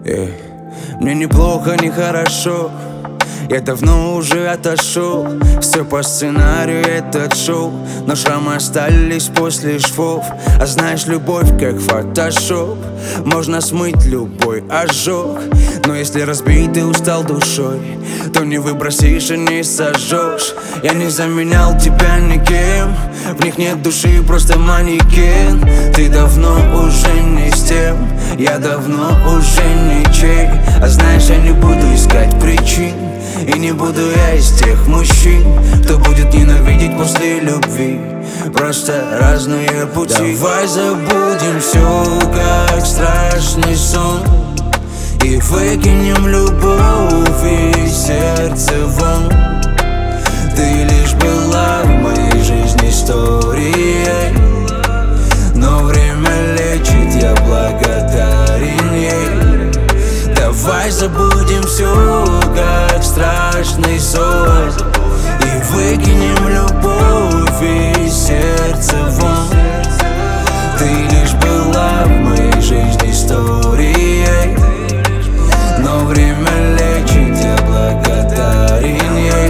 Мне неплохо, не хорошо. Я давно уже отошел. Все по сценарию этот шоу, но шрамы остались после швов. А знаешь, любовь как фотошоп, можно смыть любой ожог. Но если разбит и устал душой, то не выбросишь и не сожжешь. Я не заменял тебя никем, в них нет души, просто манекен. Ты давно уже не с тем, я давно уже ничей. А знаешь, я не буду искать причин, и не буду я из тех мужчин, кто будет ненавидеть после любви. Просто разные пути. Давай забудем все, как страшный сон, и выкинем любовь из сердца вон. Ты лишь была в моей жизни историей, но время лечит, я благодарен ей. Давай забудем все, как страшный сон, и выкинем любовь из сердца вон. Ты лишь была в моей жизни историей, но время лечит, я благодарен ей.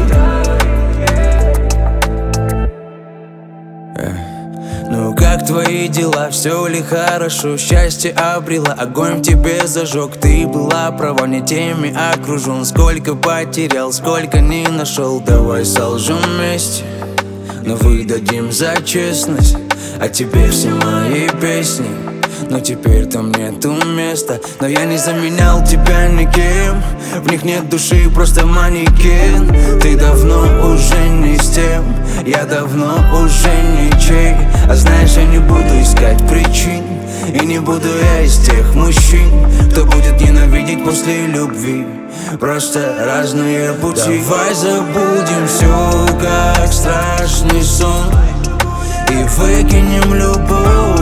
Ну как твои дела, все ли хорошо? Счастье обрела, огонь в тебе зажег. Ты была права, не теми окружен. Сколько потерял, сколько не нашел. Давай солжем вместе, но выдадим за честность. А тебе все мои песни, но теперь там нету места. Но я не заменял тебя никем, в них нет души, просто манекен. Ты давно уже не с тем, я давно уже ничей. А знаешь, я не буду искать причин, и не буду я из тех мужчин, кто будет ненавидеть после любви. Просто разные пути. Давай забудем все, как страшный сон, и выкинем любовь